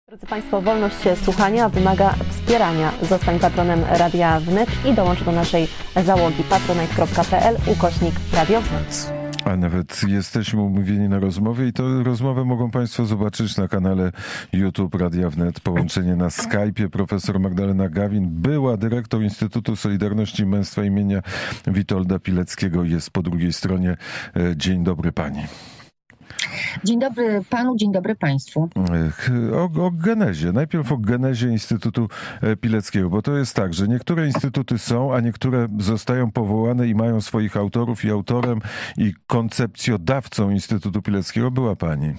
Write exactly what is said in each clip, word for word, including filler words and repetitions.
Drodzy Państwo, wolność słuchania wymaga wspierania. Zostań patronem Radia Wnet i dołącz do naszej załogi patronite.pl ukośnik Radio Wnet. A nawet jesteśmy umówieni na rozmowę i tę rozmowę mogą Państwo zobaczyć na kanale YouTube Radia Wnet. Połączenie na Skype'ie. Profesor Magdalena Gawin, była dyrektor Instytutu Solidarności i Męstwa imienia Witolda Pileckiego, jest po drugiej stronie. Dzień dobry Pani. Dzień dobry Panu, dzień dobry Państwu. O, o genezie. Najpierw o genezie Instytutu Pileckiego, bo to jest tak, że niektóre instytuty są, a niektóre zostają powołane i mają swoich autorów i autorem i koncepcjodawcą Instytutu Pileckiego była Pani.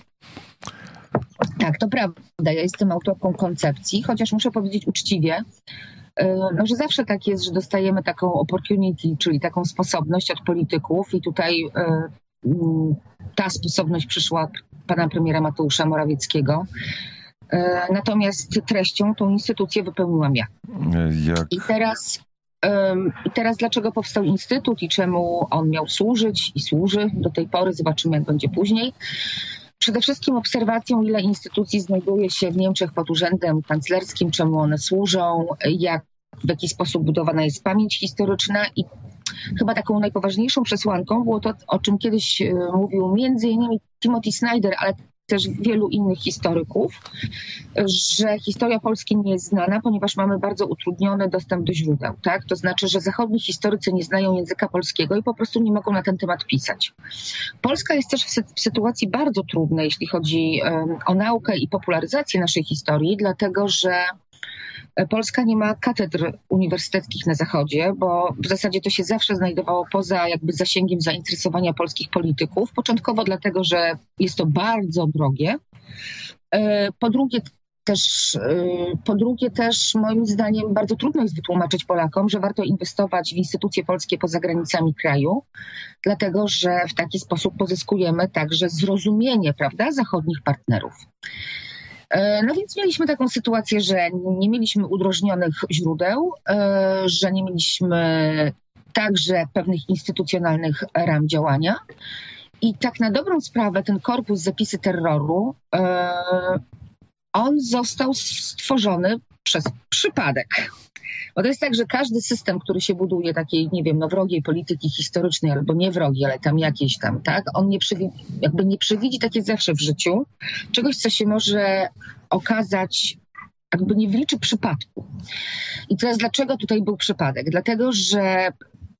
Tak, to prawda. Ja jestem autorką koncepcji, chociaż muszę powiedzieć uczciwie, no, że zawsze tak jest, że dostajemy taką opportunity, czyli taką sposobność od polityków i tutaj ta sposobność przyszła od pana premiera Mateusza Morawieckiego. Natomiast treścią tą instytucję wypełniłam ja. Jak? I teraz, I teraz dlaczego powstał instytut i czemu on miał służyć i służy do tej pory, zobaczymy jak będzie później. Przede wszystkim obserwacją, ile instytucji znajduje się w Niemczech pod urzędem kanclerskim, czemu one służą, jak, w jaki sposób budowana jest pamięć historyczna i chyba taką najpoważniejszą przesłanką było to, o czym kiedyś mówił między innymi Timothy Snyder, ale też wielu innych historyków, że historia Polski nie jest znana, ponieważ mamy bardzo utrudniony dostęp do źródeł. Tak? To znaczy, że zachodni historycy nie znają języka polskiego i po prostu nie mogą na ten temat pisać. Polska jest też w, sy- w sytuacji bardzo trudnej, jeśli chodzi um, o naukę i popularyzację naszej historii, dlatego że Polska nie ma katedr uniwersyteckich na Zachodzie, bo w zasadzie to się zawsze znajdowało poza jakby zasięgiem zainteresowania polskich polityków. Początkowo dlatego, że jest to bardzo drogie. Po drugie też, po drugie też moim zdaniem bardzo trudno jest wytłumaczyć Polakom, że warto inwestować w instytucje polskie poza granicami kraju, dlatego że w taki sposób pozyskujemy także zrozumienie, prawda, zachodnich partnerów. No więc mieliśmy taką sytuację, że nie mieliśmy udrożnionych źródeł, że nie mieliśmy także pewnych instytucjonalnych ram działania. I tak na dobrą sprawę ten korpus zapisy terroru, on został stworzony przez przypadek. Bo to jest tak, że każdy system, który się buduje takiej, nie wiem, no wrogiej polityki historycznej, albo nie wrogiej, ale tam jakiejś tam, tak, on nie przewidzi, jakby nie przewidzi, tak jest zawsze w życiu, czegoś, co się może okazać, jakby nie wliczy przypadku. I teraz dlaczego tutaj był przypadek? Dlatego, że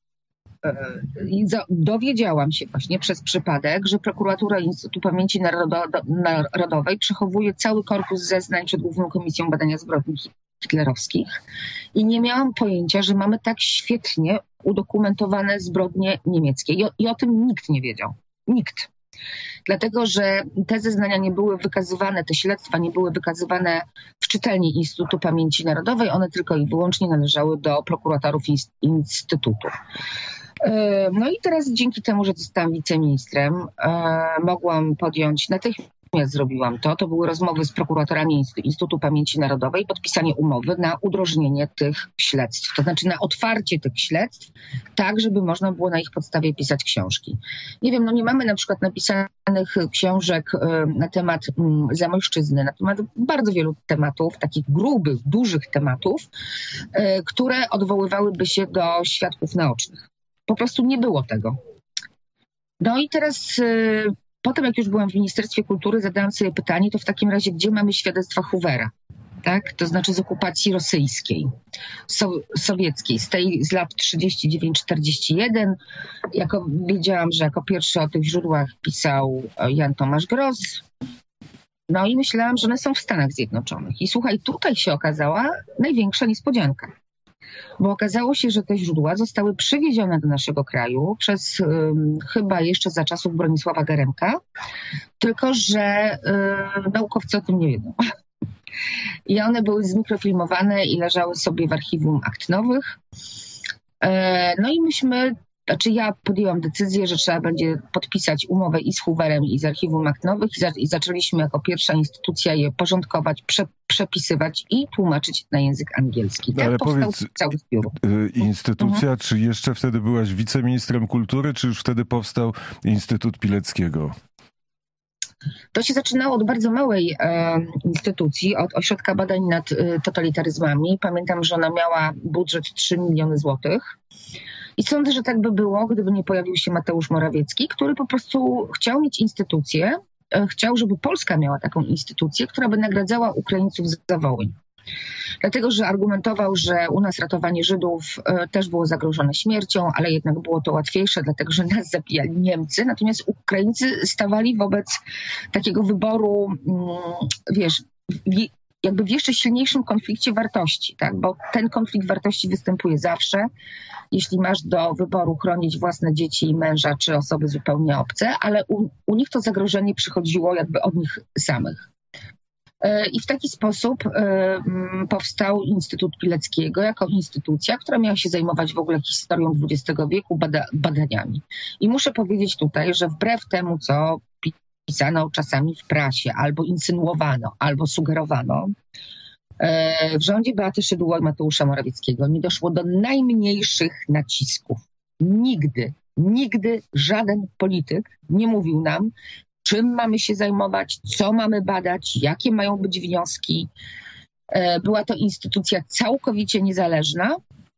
dowiedziałam się właśnie przez przypadek, że prokuratura Instytutu Pamięci Narodowej przechowuje cały korpus zeznań przed Główną Komisją Badania Zbrodni hitlerowskich i nie miałam pojęcia, że mamy tak świetnie udokumentowane zbrodnie niemieckie. I o, i o tym nikt nie wiedział. Nikt. Dlatego, że te zeznania nie były wykazywane, te śledztwa nie były wykazywane w czytelni Instytutu Pamięci Narodowej, one tylko i wyłącznie należały do prokuratorów Instytutu. No i teraz dzięki temu, że zostałam wiceministrem, mogłam podjąć, natychmiast zrobiłam to, to były rozmowy z prokuratorami Instytutu Pamięci Narodowej, podpisanie umowy na udrożnienie tych śledztw, to znaczy na otwarcie tych śledztw, tak, żeby można było na ich podstawie pisać książki. Nie wiem, no nie mamy na przykład napisanych książek na temat Zamojszczyzny, na temat bardzo wielu tematów, takich grubych, dużych tematów, które odwoływałyby się do świadków naocznych. Po prostu nie było tego. No i teraz y, potem, jak już byłam w Ministerstwie Kultury, zadałam sobie pytanie, to w takim razie, gdzie mamy świadectwa Hoovera? Tak? To znaczy z okupacji rosyjskiej, so, sowieckiej, z tej z lat trzydzieści dziewięć czterdzieści jeden. Jako, wiedziałam, że jako pierwszy o tych źródłach pisał Jan Tomasz Gross. No i myślałam, że one są w Stanach Zjednoczonych. I słuchaj, tutaj się okazała największa niespodzianka. Bo okazało się, że te źródła zostały przywiezione do naszego kraju przez um, chyba jeszcze za czasów Bronisława Geremka, tylko że um, naukowcy o tym nie wiedzą. I one były zmikrofilmowane i leżały sobie w archiwum akt nowych. E, no i myśmy, znaczy ja podjęłam decyzję, że trzeba będzie podpisać umowę i z Hooverem, i z archiwum akt nowych i, za, i zaczęliśmy jako pierwsza instytucja je porządkować, prze, przepisywać i tłumaczyć na język angielski. Tak ale powstał powiedz, cały zbiór. Instytucja, mhm. czy jeszcze wtedy byłaś wiceministrem kultury, czy już wtedy powstał Instytut Pileckiego? To się zaczynało od bardzo małej e, instytucji, od Ośrodka Badań nad e, Totalitaryzmami. Pamiętam, że ona miała budżet trzy miliony złotych. I sądzę, że tak by było, gdyby nie pojawił się Mateusz Morawiecki, który po prostu chciał mieć instytucję, e, chciał, żeby Polska miała taką instytucję, która by nagradzała Ukraińców za Wołyń. Dlatego, że argumentował, że u nas ratowanie Żydów e, też było zagrożone śmiercią, ale jednak było to łatwiejsze, dlatego że nas zabijali Niemcy. Natomiast Ukraińcy stawali wobec takiego wyboru, mm, wiesz, w, jakby w jeszcze silniejszym konflikcie wartości, tak? Bo ten konflikt wartości występuje zawsze. Jeśli masz do wyboru chronić własne dzieci i męża, czy osoby zupełnie obce, ale u, u nich to zagrożenie przychodziło jakby od nich samych. I w taki sposób powstał Instytut Pileckiego jako instytucja, która miała się zajmować w ogóle historią dwudziestego wieku, bada, badaniami. I muszę powiedzieć tutaj, że wbrew temu, co pisano czasami w prasie, albo insynuowano, albo sugerowano, w rządzie Beaty Szydło i Mateusza Morawieckiego nie doszło do najmniejszych nacisków. Nigdy, nigdy żaden polityk nie mówił nam, czym mamy się zajmować, co mamy badać, jakie mają być wnioski. Była to instytucja całkowicie niezależna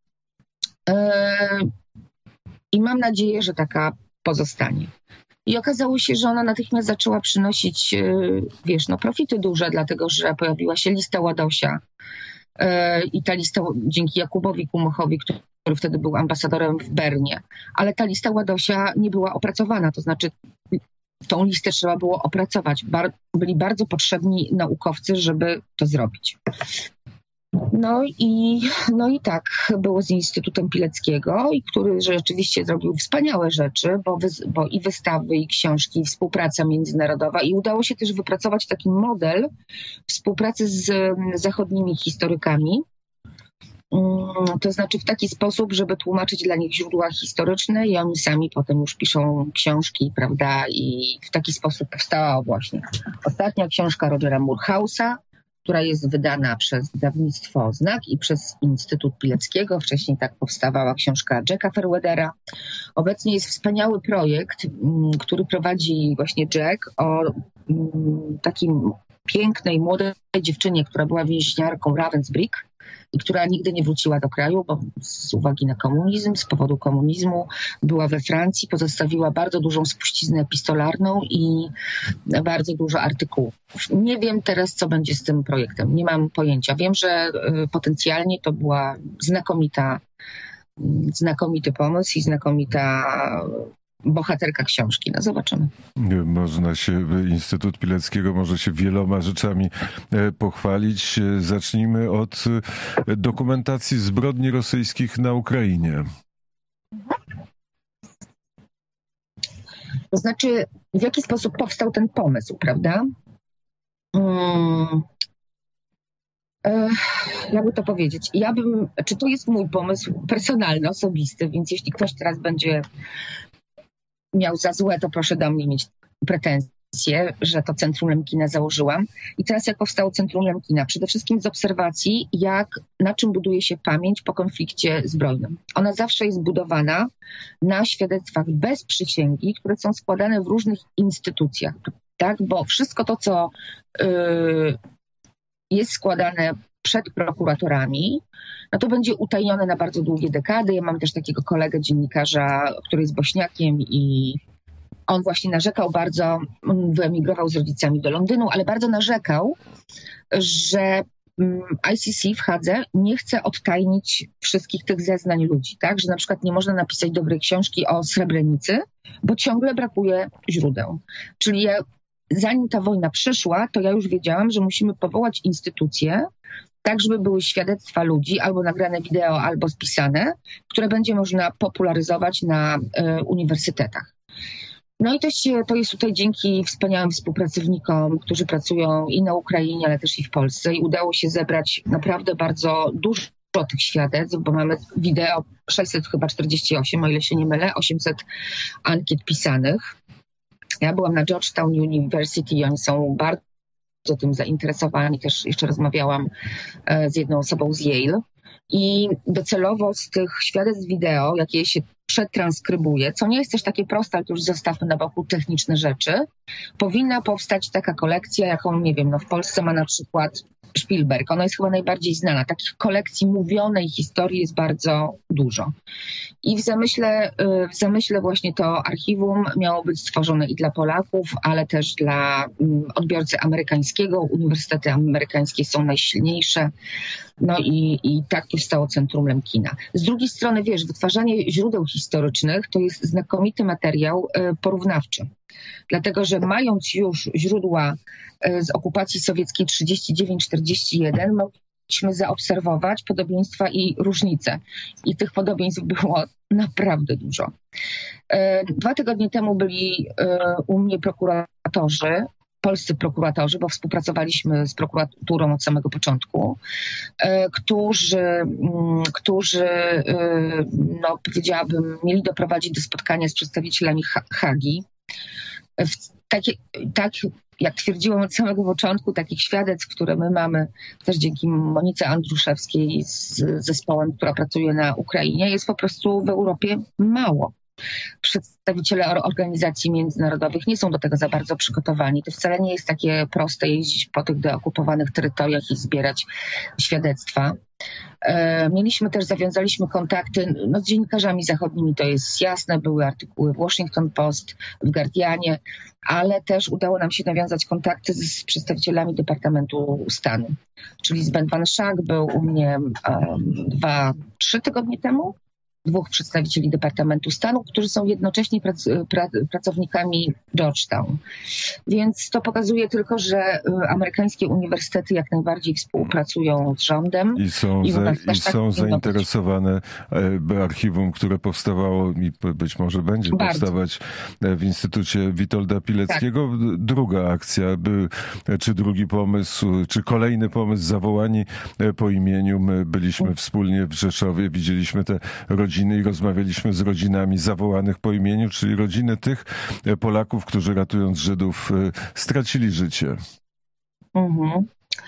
i mam nadzieję, że taka pozostanie. I okazało się, że ona natychmiast zaczęła przynosić, wiesz, no profity duże, dlatego że pojawiła się lista Ładosia i ta lista dzięki Jakubowi Kumochowi, który który wtedy był ambasadorem w Bernie, ale ta lista Ładosia nie była opracowana, to znaczy tą listę trzeba było opracować. Bar- byli bardzo potrzebni naukowcy, żeby to zrobić. No i, no i tak było z Instytutem Pileckiego, i który rzeczywiście zrobił wspaniałe rzeczy, bo, wy, bo i wystawy, i książki, i współpraca międzynarodowa, i udało się też wypracować taki model współpracy z zachodnimi historykami. To znaczy w taki sposób, żeby tłumaczyć dla nich źródła historyczne i oni sami potem już piszą książki, prawda? I w taki sposób powstała właśnie ostatnia książka Rogera Murhausa, która jest wydana przez wydawnictwo Znak i przez Instytut Pileckiego. Wcześniej tak powstawała książka Jacka Fairweathera. Obecnie jest wspaniały projekt, który prowadzi właśnie Jack, o takim pięknej, młodej dziewczynie, która była więźniarką Ravensbrück i która nigdy nie wróciła do kraju, bo z uwagi na komunizm, z powodu komunizmu była we Francji, pozostawiła bardzo dużą spuściznę epistolarną i bardzo dużo artykułów. Nie wiem teraz, co będzie z tym projektem. Nie mam pojęcia. Wiem, że potencjalnie to była znakomita, znakomity pomysł i znakomita bohaterka książki. No zobaczymy. Można się, Instytut Pileckiego może się wieloma rzeczami pochwalić. Zacznijmy od dokumentacji zbrodni rosyjskich na Ukrainie. To znaczy, w jaki sposób powstał ten pomysł, prawda? Hmm. Jakby to powiedzieć? Ja bym, czy to jest mój pomysł personalny, osobisty, więc jeśli ktoś teraz będzie miał za złe, to proszę do mnie mieć pretensje, że to Centrum Lemkina założyłam. I teraz jak powstało Centrum Lemkina? Przede wszystkim z obserwacji, jak, na czym buduje się pamięć po konflikcie zbrojnym. Ona zawsze jest budowana na świadectwach bez przysięgi, które są składane w różnych instytucjach, tak? Bo wszystko to, co yy, jest składane przed prokuratorami, no to będzie utajnione na bardzo długie dekady. Ja mam też takiego kolegę dziennikarza, który jest Bośniakiem i on właśnie narzekał bardzo, wyemigrował z rodzicami do Londynu, ale bardzo narzekał, że I C C w Hadze nie chce odtajnić wszystkich tych zeznań ludzi, tak? Że na przykład nie można napisać dobrej książki o Srebrenicy, bo ciągle brakuje źródeł. Czyli ja, zanim ta wojna przyszła, to ja już wiedziałam, że musimy powołać instytucję, tak żeby były świadectwa ludzi, albo nagrane wideo, albo spisane, które będzie można popularyzować na y, uniwersytetach. No i to, się, to jest tutaj dzięki wspaniałym współpracownikom, którzy pracują i na Ukrainie, ale też i w Polsce, i udało się zebrać naprawdę bardzo dużo tych świadectw, bo mamy wideo sześćset czterdzieści osiem, o ile się nie mylę, osiemset ankiet pisanych. Ja byłam na Georgetown University i oni są bardzo tym zainteresowani. Też jeszcze rozmawiałam z jedną osobą z Yale. I docelowo z tych świadectw wideo, jakie się przetranskrybuję, co nie jest też takie proste, ale to już zostawmy na boku techniczne rzeczy, powinna powstać taka kolekcja, jaką, nie wiem, no w Polsce ma na przykład Spielberg. Ona jest chyba najbardziej znana. Takich kolekcji mówionej historii jest bardzo dużo. I w zamyśle, w zamyśle właśnie to archiwum miało być stworzone i dla Polaków, ale też dla odbiorcy amerykańskiego. Uniwersytety amerykańskie są najsilniejsze. No i, i tak powstało Centrum Lemkina. Z drugiej strony, wiesz, wytwarzanie źródeł historycznych to jest znakomity materiał porównawczy. Dlatego, że mając już źródła z okupacji sowieckiej trzydzieści dziewięć czterdzieści jeden, mogliśmy zaobserwować podobieństwa i różnice. I tych podobieństw było naprawdę dużo. Dwa tygodnie temu byli u mnie prokuratorzy, polscy prokuratorzy, bo współpracowaliśmy z prokuraturą od samego początku, którzy, którzy no, powiedziałabym, mieli doprowadzić do spotkania z przedstawicielami Hagi. Takie, tak jak twierdziłam od samego początku, takich świadectw, które my mamy też dzięki Monice Andruszewskiej z zespołem, która pracuje na Ukrainie, jest po prostu w Europie mało. Przedstawiciele organizacji międzynarodowych nie są do tego za bardzo przygotowani. To wcale nie jest takie proste jeździć po tych deokupowanych terytoriach i zbierać świadectwa. Mieliśmy też, zawiązaliśmy kontakty no, z dziennikarzami zachodnimi, to jest jasne, były artykuły w Washington Post, w Guardianie, ale też udało nam się nawiązać kontakty z przedstawicielami Departamentu Stanu. Czyli Sven van Schaak był u mnie um, dwa, trzy tygodnie temu. Dwóch przedstawicieli Departamentu Stanu, którzy są jednocześnie prac, pra, pracownikami Georgetown. Więc to pokazuje tylko, że amerykańskie uniwersytety jak najbardziej współpracują z rządem. I są, I za, i tak są zainteresowane archiwum, które powstawało i być może będzie Bardzo. powstawać w Instytucie Witolda Pileckiego. Tak. Druga akcja, by, czy drugi pomysł, czy kolejny pomysł, zawołani po imieniu. My byliśmy mm. wspólnie w Rzeszowie, widzieliśmy te rodziny i rozmawialiśmy z rodzinami zawołanych po imieniu, czyli rodziny tych Polaków, którzy ratując Żydów stracili życie. Mhm.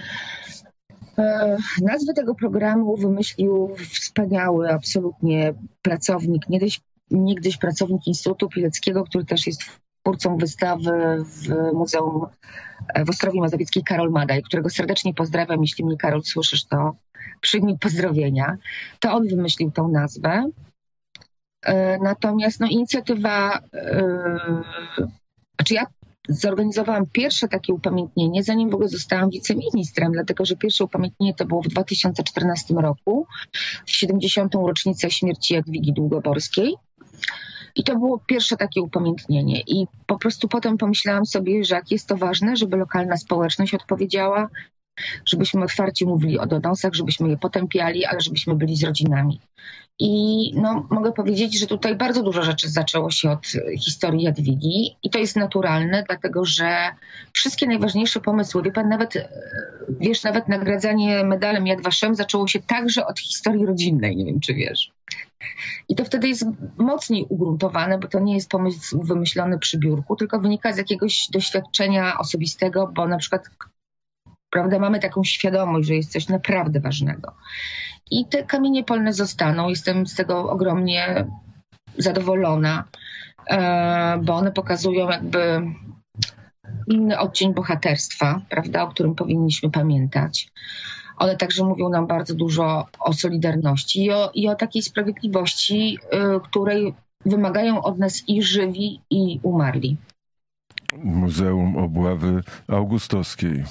E, nazwę tego programu wymyślił wspaniały absolutnie pracownik, niegdyś, niegdyś pracownik Instytutu Pileckiego, który też jest twórcą wystawy w Muzeum w Ostrowi Mazowieckiej, Karol Madaj, którego serdecznie pozdrawiam. Jeśli mnie, Karol, słyszysz, to przyjmij pozdrowienia. To on wymyślił tą nazwę. Natomiast no, inicjatywa, yy, znaczy ja zorganizowałam pierwsze takie upamiętnienie, zanim w ogóle zostałam wiceministrem, dlatego że pierwsze upamiętnienie to było w dwa tysiące czternastym roku, w siedemdziesiątą rocznicę śmierci Jadwigi Długoborskiej. I to było pierwsze takie upamiętnienie. I po prostu potem pomyślałam sobie, że jak jest to ważne, żeby lokalna społeczność odpowiedziała, żebyśmy otwarcie mówili o donosach, żebyśmy je potępiali, ale żebyśmy byli z rodzinami. I no, mogę powiedzieć, że tutaj bardzo dużo rzeczy zaczęło się od historii Jadwigi i to jest naturalne, dlatego że wszystkie najważniejsze pomysły, wie pan, nawet, wiesz, nawet nagradzanie medalem Yad Vashem zaczęło się także od historii rodzinnej, nie wiem czy wiesz. I to wtedy jest mocniej ugruntowane, bo to nie jest pomysł wymyślony przy biurku, tylko wynika z jakiegoś doświadczenia osobistego, bo na przykład, prawda, mamy taką świadomość, że jest coś naprawdę ważnego. I te kamienie polne zostaną. Jestem z tego ogromnie zadowolona, bo one pokazują jakby inny odcień bohaterstwa, prawda, o którym powinniśmy pamiętać. One także mówią nam bardzo dużo o solidarności i o, i o takiej sprawiedliwości, której wymagają od nas i żywi, i umarli. Muzeum Obławy Augustowskiej.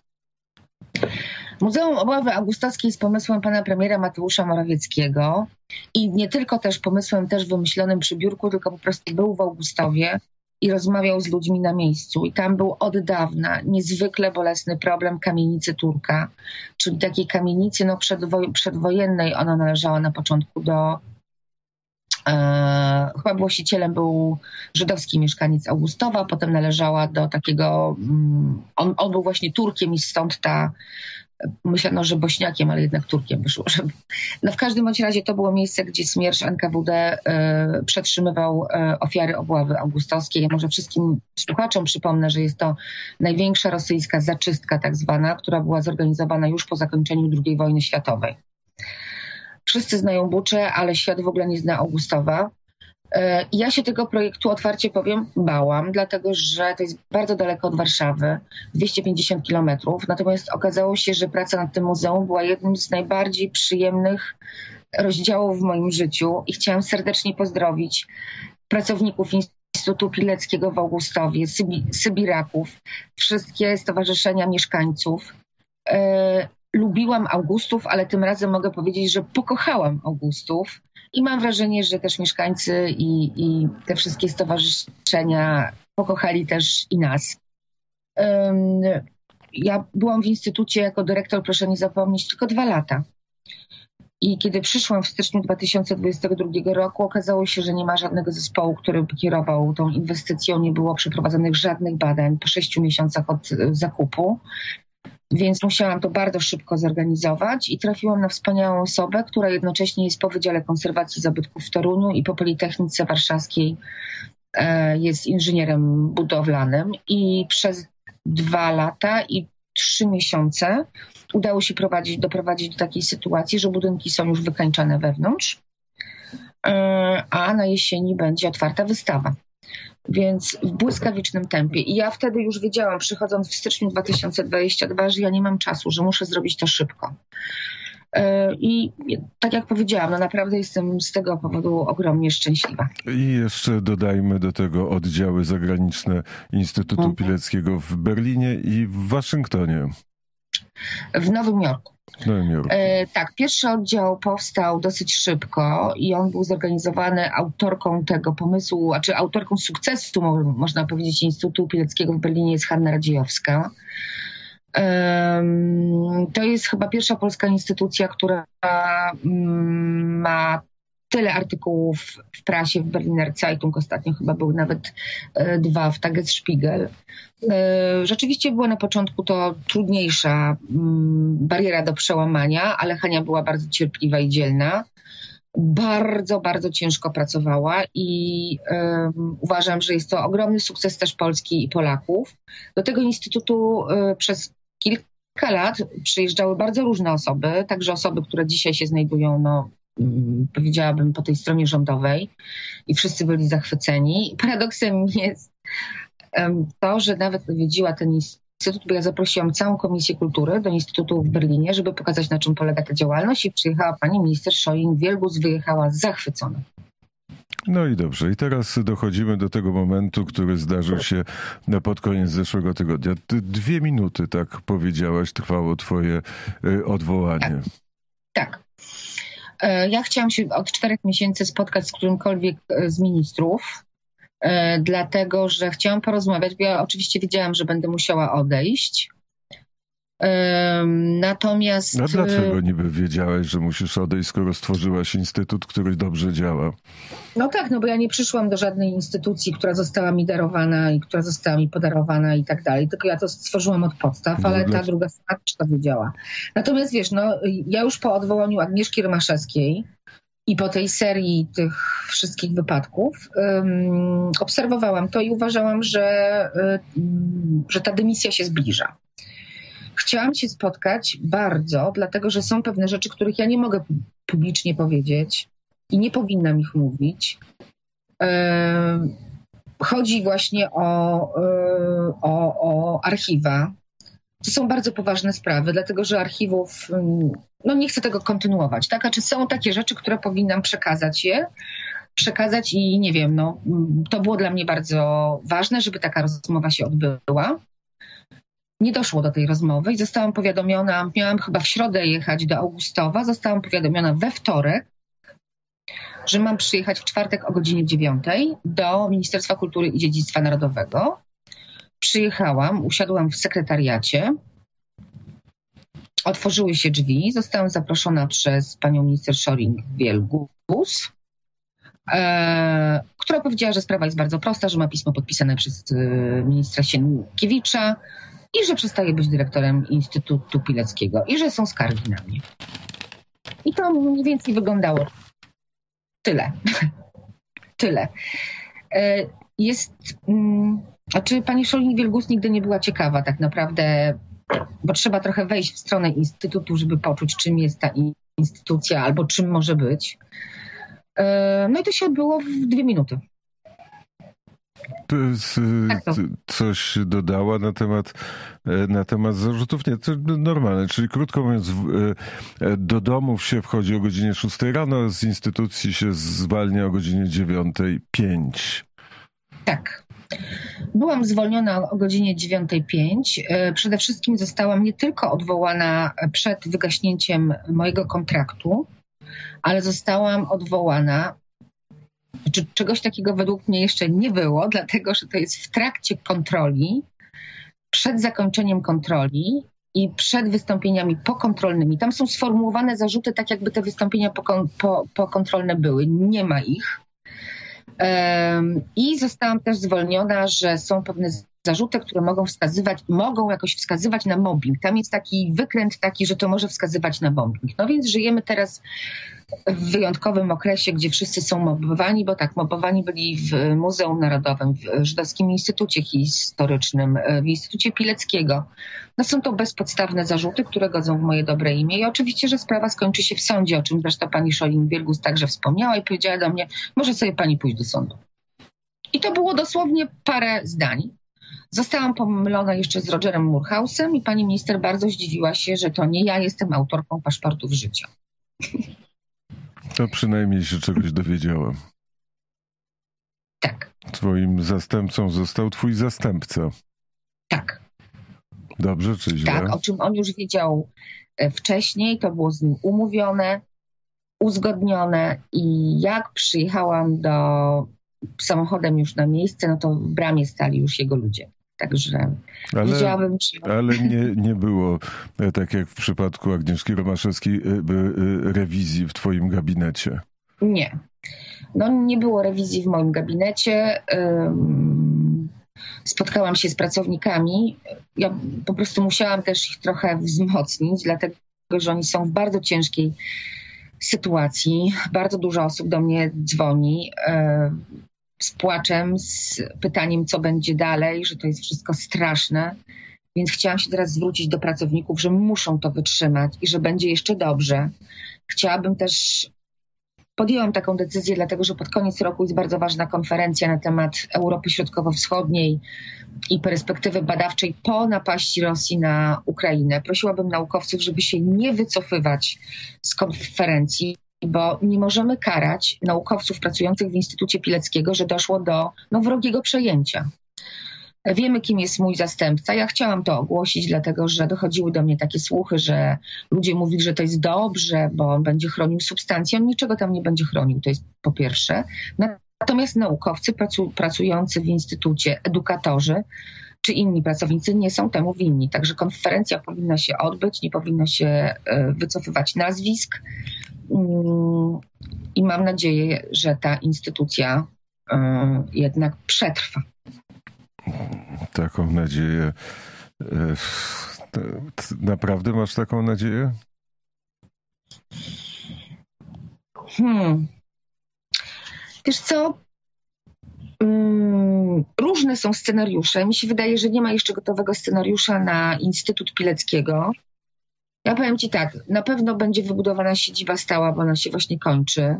Muzeum Obławy Augustowskiej z pomysłem pana premiera Mateusza Morawieckiego i nie tylko też pomysłem też wymyślonym przy biurku, tylko po prostu był w Augustowie i rozmawiał z ludźmi na miejscu. I tam był od dawna niezwykle bolesny problem kamienicy Turka, czyli takiej kamienicy no, przedwoj- przedwojennej. Ona należała na początku do... E, chyba właścicielem był żydowski mieszkaniec Augustowa, potem należała do takiego... Mm, on, on był właśnie Turkiem i stąd ta... Myślano, że Bośniakiem, ale jednak Turkiem wyszło. No w każdym bądź razie to było miejsce, gdzie Smiersz N K W D y, przetrzymywał y, ofiary obławy augustowskiej. Ja może wszystkim słuchaczom przypomnę, że jest to największa rosyjska zaczystka tak zwana, która była zorganizowana już po zakończeniu drugiej wojny światowej. Wszyscy znają Buczę, ale świat w ogóle nie zna Augustowa. I ja się tego projektu, otwarcie powiem, bałam, dlatego że to jest bardzo daleko od Warszawy, dwieście pięćdziesiąt kilometrów. Natomiast okazało się, że praca nad tym muzeum była jednym z najbardziej przyjemnych rozdziałów w moim życiu i chciałam serdecznie pozdrowić pracowników Instytutu Pileckiego w Augustowie, Sybi- Sybiraków, wszystkie stowarzyszenia mieszkańców. E, lubiłam Augustów, ale tym razem mogę powiedzieć, że pokochałam Augustów i mam wrażenie, że też mieszkańcy i, i te wszystkie stowarzyszenia pokochali też i nas. E, ja byłam w Instytucie jako dyrektor, proszę nie zapomnieć, tylko dwa lata. I kiedy przyszłam w styczniu dwa tysiące dwudziestego drugiego roku, okazało się, że nie ma żadnego zespołu, który by kierował tą inwestycją. Nie było przeprowadzonych żadnych badań po sześciu miesiącach od zakupu. Więc musiałam to bardzo szybko zorganizować i trafiłam na wspaniałą osobę, która jednocześnie jest po Wydziale Konserwacji Zabytków w Toruniu i po Politechnice Warszawskiej jest inżynierem budowlanym. I przez dwa lata i trzy miesiące udało się prowadzić, doprowadzić do takiej sytuacji, że budynki są już wykańczane wewnątrz, a na jesieni będzie otwarta wystawa. Więc w błyskawicznym tempie. I ja wtedy już wiedziałam, przychodząc w styczniu dwa tysiące dwudziestego drugiego, że ja nie mam czasu, że muszę zrobić to szybko. I tak jak powiedziałam, no naprawdę jestem z tego powodu ogromnie szczęśliwa. I jeszcze dodajmy do tego oddziały zagraniczne Instytutu mhm. Pileckiego w Berlinie i w Waszyngtonie. W Nowym Jorku. W Nowym Jorku. E, tak, pierwszy oddział powstał dosyć szybko i on był zorganizowany autorką tego pomysłu, a czy autorką sukcesu, można powiedzieć, Instytutu Pileckiego w Berlinie jest Hanna Radziejowska. E, to jest chyba pierwsza polska instytucja, która mm, ma tyle artykułów w prasie, w Berliner Zeitung, ostatnio chyba były nawet e, dwa w Tagesspiegel. E, rzeczywiście była na początku to trudniejsza m, bariera do przełamania, ale Hania była bardzo cierpliwa i dzielna. Bardzo, bardzo ciężko pracowała i e, uważam, że jest to ogromny sukces też Polski i Polaków. Do tego instytutu e, przez kilka lat przyjeżdżały bardzo różne osoby, także osoby, które dzisiaj się znajdują, no, powiedziałabym, po tej stronie rządowej i wszyscy byli zachwyceni. Paradoksem jest to, że nawet odwiedziła ten instytut, bo ja zaprosiłam całą Komisję Kultury do Instytutu w Berlinie, żeby pokazać, na czym polega ta działalność i przyjechała pani minister Scheuring-Wielgus, wyjechała zachwycona. No i dobrze. I teraz dochodzimy do tego momentu, który zdarzył się na pod koniec zeszłego tygodnia. Dwie minuty, tak powiedziałaś, trwało twoje odwołanie. Tak. tak. Ja chciałam się od czterech miesięcy spotkać z którymkolwiek z ministrów, dlatego że chciałam porozmawiać, bo ja oczywiście wiedziałam, że będę musiała odejść. Natomiast... A dlaczego niby wiedziałaś, że musisz odejść, skoro stworzyłaś instytut, który dobrze działa? No tak, no bo ja nie przyszłam do żadnej instytucji, która została mi darowana i która została mi podarowana i tak dalej, tylko ja to stworzyłam od podstaw, ale ta druga strona też to wiedziała. Natomiast wiesz, no ja już po odwołaniu Agnieszki Romaszewskiej i po tej serii tych wszystkich wypadków um, obserwowałam to i uważałam, że, um, że ta dymisja się zbliża. Chciałam się spotkać bardzo, dlatego że są pewne rzeczy, których ja nie mogę publicznie powiedzieć i nie powinnam ich mówić. Chodzi właśnie o, o, o archiwa. To są bardzo poważne sprawy, dlatego że archiwów, no nie chcę tego kontynuować, tak? A czy są takie rzeczy, które powinnam przekazać je? Przekazać i nie wiem, no to było dla mnie bardzo ważne, żeby taka rozmowa się odbyła. Nie doszło do tej rozmowy i zostałam powiadomiona, miałam chyba w środę jechać do Augustowa, zostałam powiadomiona we wtorek, że mam przyjechać w czwartek o godzinie dziewiątej do Ministerstwa Kultury i Dziedzictwa Narodowego. Przyjechałam, usiadłam w sekretariacie, otworzyły się drzwi, zostałam zaproszona przez panią minister Scheuring-Wielgus, e, która powiedziała, że sprawa jest bardzo prosta, że ma pismo podpisane przez e, ministra Sienkiewicza i że przestaje być dyrektorem Instytutu Pileckiego i że są skargi na mnie. I to mniej więcej wyglądało tyle. Tyle. Jest, znaczy pani Scheuring-Wielgus nigdy nie była ciekawa tak naprawdę, bo trzeba trochę wejść w stronę Instytutu, żeby poczuć, czym jest ta instytucja albo czym może być. No i to się odbyło w dwie minuty. To jest, Tak to. coś dodała na temat, na temat zarzutów? Nie, to normalne. Czyli krótko mówiąc, do domów się wchodzi o godzinie szóstej rano, z instytucji się zwalnia o godzinie dziewiątej pięć. Tak. Byłam zwolniona o godzinie dziewiątej pięć. Przede wszystkim zostałam nie tylko odwołana przed wygaśnięciem mojego kontraktu, ale zostałam odwołana. Czy czegoś takiego według mnie jeszcze nie było, dlatego że to jest w trakcie kontroli, przed zakończeniem kontroli i przed wystąpieniami pokontrolnymi. Tam są sformułowane zarzuty tak, jakby te wystąpienia pokon- po, pokontrolne były. Nie ma ich. Um, I zostałam też zwolniona, że są pewne zarzuty, które mogą wskazywać, mogą jakoś wskazywać na mobbing. Tam jest taki wykręt taki, że to może wskazywać na mobbing. No więc żyjemy teraz w wyjątkowym okresie, gdzie wszyscy są mobbowani, bo tak, mobbowani byli w Muzeum Narodowym, w Żydowskim Instytucie Historycznym, w Instytucie Pileckiego. No są to bezpodstawne zarzuty, które godzą w moje dobre imię i oczywiście, że sprawa skończy się w sądzie, o czym zresztą pani Szolin-Wielgus także wspomniała i powiedziała do mnie, może sobie pani pójść do sądu. I to było dosłownie parę zdań. Zostałam pomylona jeszcze z Rogerem Murhausem i pani minister bardzo zdziwiła się, że to nie ja jestem autorką paszportów życia. To przynajmniej się czegoś dowiedziałem. Tak. Twoim zastępcą został twój zastępca. Tak. Dobrze czy źle? Tak, o czym on już wiedział wcześniej, to było z nim umówione, uzgodnione i jak przyjechałam do samochodem już na miejsce, no to w bramie stali już jego ludzie. Także ale, widziałabym... Ale nie, nie było, tak jak w przypadku Agnieszki Romaszewskiej, rewizji w twoim gabinecie. Nie. No nie było rewizji w moim gabinecie. Spotkałam się z pracownikami. Ja po prostu musiałam też ich trochę wzmocnić, dlatego że oni są w bardzo ciężkiej sytuacji. Bardzo dużo osób do mnie dzwoni z płaczem, z pytaniem, co będzie dalej, że to jest wszystko straszne. Więc chciałam się teraz zwrócić do pracowników, że muszą to wytrzymać i że będzie jeszcze dobrze. Chciałabym też, podjęłam taką decyzję, dlatego że pod koniec roku jest bardzo ważna konferencja na temat Europy Środkowo-Wschodniej i perspektywy badawczej po napaści Rosji na Ukrainę. Prosiłabym naukowców, żeby się nie wycofywać z konferencji, bo nie możemy karać naukowców pracujących w Instytucie Pileckiego, że doszło do no, wrogiego przejęcia. Wiemy, kim jest mój zastępca. Ja chciałam to ogłosić, dlatego że dochodziły do mnie takie słuchy, że ludzie mówili, że to jest dobrze, bo on będzie chronił substancje. On niczego tam nie będzie chronił, to jest po pierwsze. Natomiast naukowcy pracu, pracujący w instytucie, edukatorzy czy inni pracownicy nie są temu winni. Także konferencja powinna się odbyć, nie powinno się wycofywać nazwisk. I mam nadzieję, że ta instytucja jednak przetrwa. Taką nadzieję. Naprawdę masz taką nadzieję? Hmm. Wiesz co? Hmm. Różne są scenariusze. Mi się wydaje, że nie ma jeszcze gotowego scenariusza na Instytut Pileckiego. Ja powiem ci tak, na pewno będzie wybudowana siedziba stała, bo ona się właśnie kończy.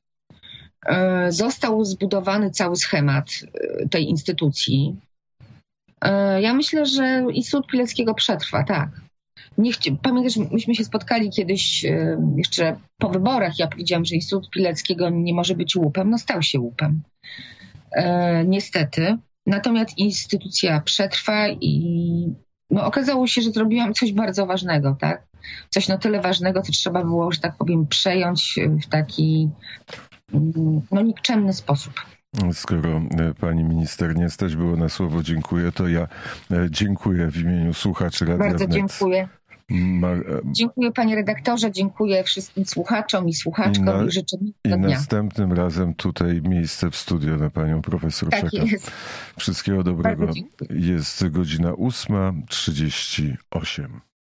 Został zbudowany cały schemat tej instytucji. Ja myślę, że Instytut Pileckiego przetrwa, tak. Nie chci- Pamiętasz, myśmy się spotkali kiedyś jeszcze po wyborach. Ja powiedziałam, że Instytut Pileckiego nie może być łupem. No stał się łupem. E, niestety. Natomiast instytucja przetrwa i no, okazało się, że zrobiłam coś bardzo ważnego, tak? Coś na tyle ważnego, co trzeba było, że tak powiem, przejąć w taki no, nikczemny sposób. Skoro pani minister nie stać było na słowo dziękuję, to ja dziękuję w imieniu słuchaczy Radia Bardzo Wnet. dziękuję. Mar... Dziękuję panie redaktorze, dziękuję wszystkim słuchaczom i słuchaczkom i, na... i życzę miłego dnia. I następnym razem tutaj miejsce w studio na panią profesor tak czeka. Jest. Wszystkiego dobrego. Jest godzina ósma trzydzieści osiem.